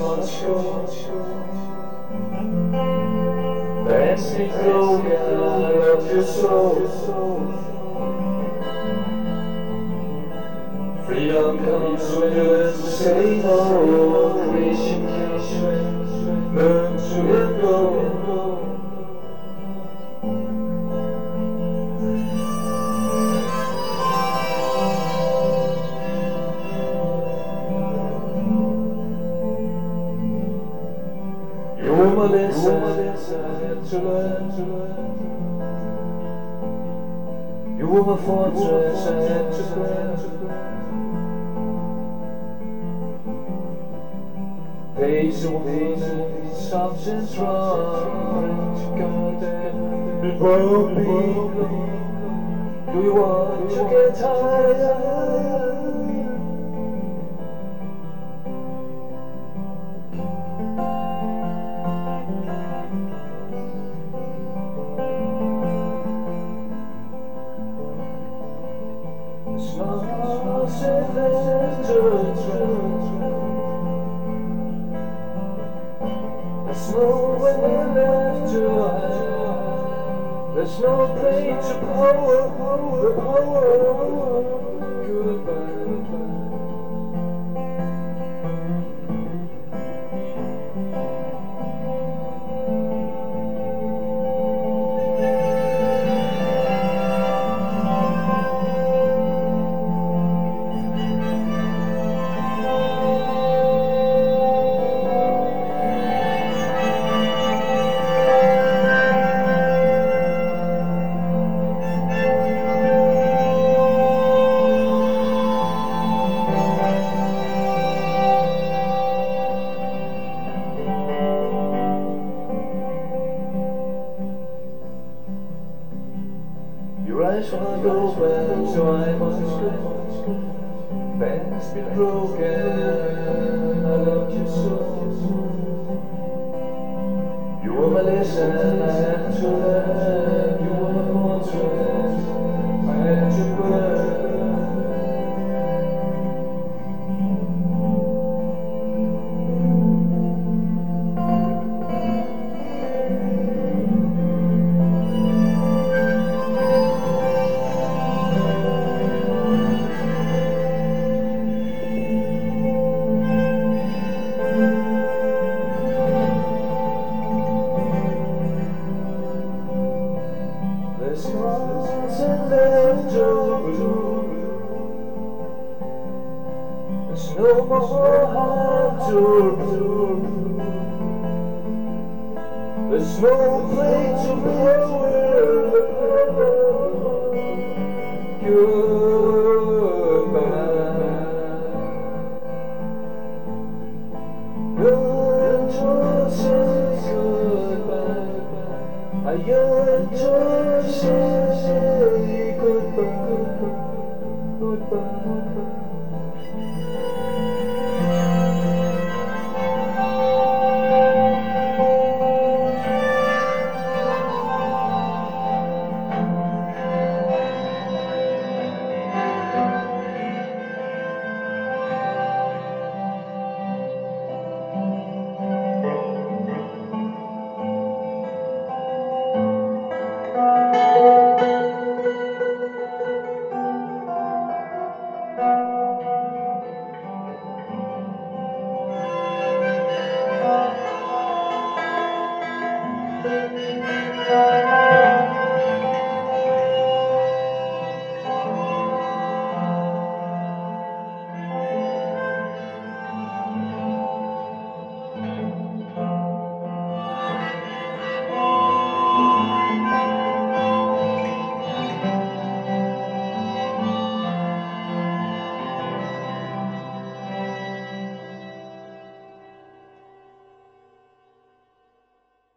must go. Let me go, God of your soul. Freedom comes when you learn to say no. Creation comes when you learn to let go. You were my lesson, I had to learn. You were my fortress, I had to learn. Patience, substance wrong, God that it won't be long. Do you want to get tired? Stars and lanterns, there's nowhere left to hide. There's no place to power, goodbye. Your eyes wanna go back, so I must go. Past been broken, I loved you so. You were my lesson, I had to learn. You were my fortress, I had to burn. There's nothing left to prove. There's no more heart to prove. There's no place to go. Goodbye. Learn to say goodbye.